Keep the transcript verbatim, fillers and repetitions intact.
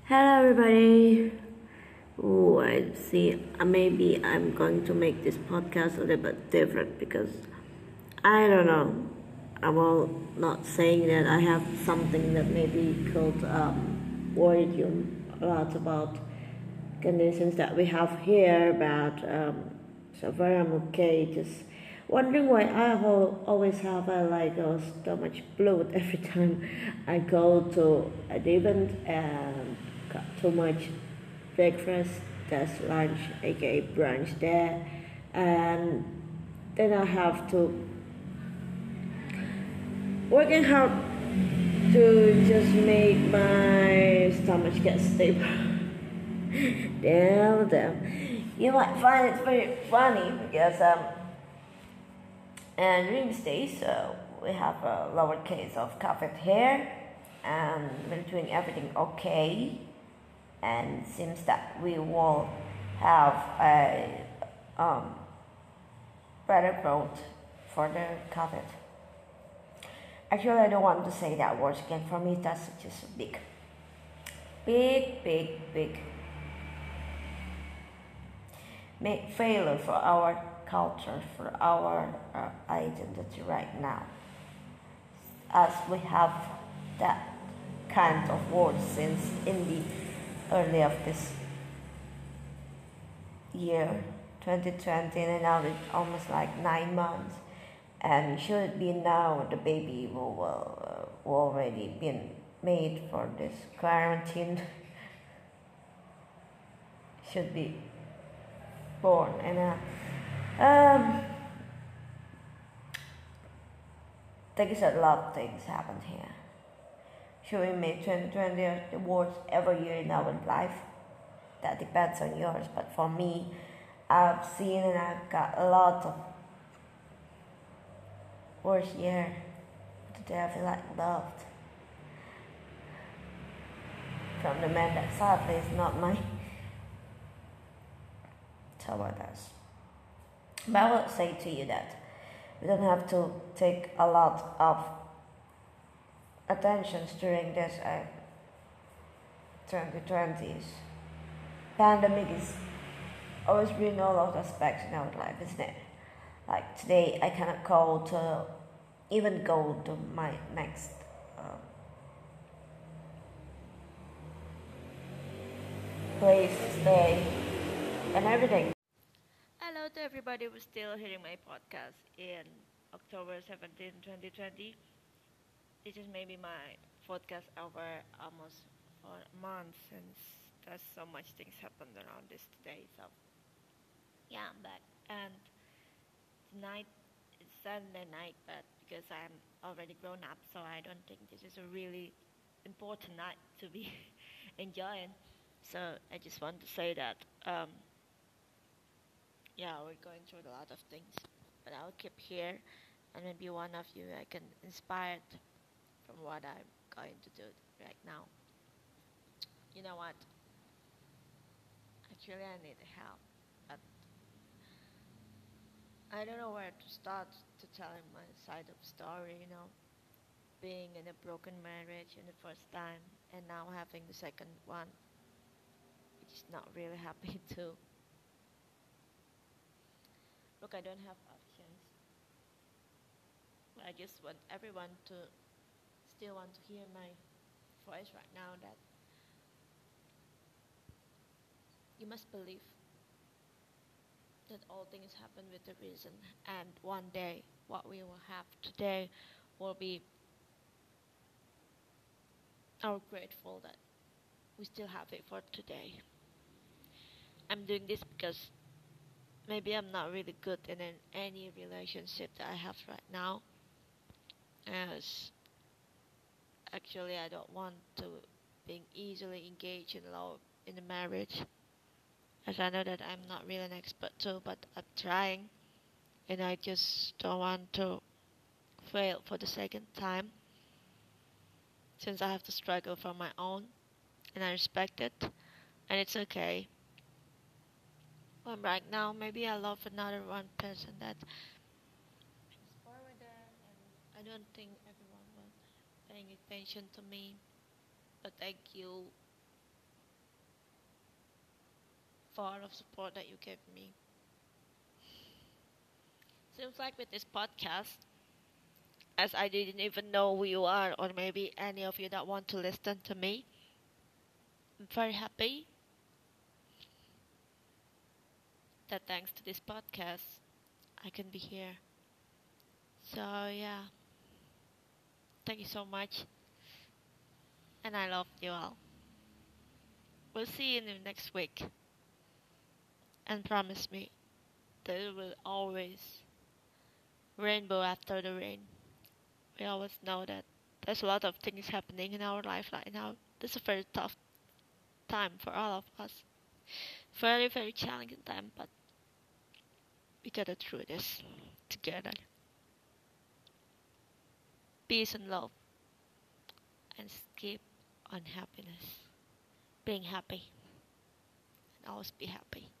Hello, everybody. Oh, I see. uh, Maybe I'm going to make this podcast a little bit different because I don't know. I'm all not saying that I have something that maybe could um, worry you a lot about conditions that we have here, but um, so far I'm okay. Just wondering why I ho- always have a, like uh, so much bloat every time I go to an event and got too much breakfast, that's lunch, aka brunch there, and then I have to working hard to just make my stomach get stable. Damn, damn. You might find it very funny because um, and during these days uh, we have a lower case of COVID here, and we're doing everything okay, and seems that we will have a um, better growth for the COVID. Actually, I don't want to say that word again. For me, that's just a big, big, big, big make failure for our culture, for our uh, identity right now, as we have that kind of word since in the early of this year twenty twenty, and now it's almost like nine months, and should be now the baby will, will, uh, will already been made for this quarantine should be born, and uh, um, things a lot of things happened here. Should we make twenty twenty the worst ever year in our life? That depends on yours, but for me, I've seen and I've got a lot of worst year. Today I feel like loved from the man that sadly is not mine. So what else? But I will say to you that we don't have to take a lot of attentions during this uh, twenty twenties. Pandemic is always bring all of aspects in our life, isn't it? Like today, I cannot go to even go to my next uh, place to stay and everything. Hello to everybody who's still hearing my podcast in October seventeenth, twenty twenty. This is maybe my podcast over almost for a month since there's so much things happened around this today. So yeah, I'm back. And tonight it's Sunday night, but because I'm already grown up, so I don't think this is a really important night to be enjoying. So I just want to say that um, yeah, we're going through a lot of things, but I'll keep here, and maybe one of you I can inspired from what I'm going to do right now. You know what? Actually, I need help, but I don't know where to start to telling my side of story. You know, being in a broken marriage in the first time, and now having the second one, which is not really happy too. Look, I don't have options. I just want everyone to still want to hear my voice right now that you must believe that all things happen with a reason, and one day what we will have today will be our grateful that we still have it for today. I'm doing this because maybe I'm not really good in an, any relationship that I have right now, as actually I don't want to being easily engaged in love in a marriage, as I know that I'm not really an expert too, but I'm trying, and I just don't want to fail for the second time, since I have to struggle for my own, and I respect it, and it's okay. Well, right now, maybe I love another one person that is forward, and I don't think everyone was paying attention to me, but thank you far of support that you gave me. Seems like with this podcast, as I didn't even know who you are, or maybe any of you that want to listen to me, I'm very happy that thanks to this podcast, I can be here. So, yeah, thank you so much, and I love you all. We'll see you in the next week, and promise me there will always rainbow after the rain. We always know that there's a lot of things happening in our life right now. This is a very tough time for all of us. Very, very challenging time, but we got it through this together. Peace and love, and keep on happiness. Being happy, and always be happy.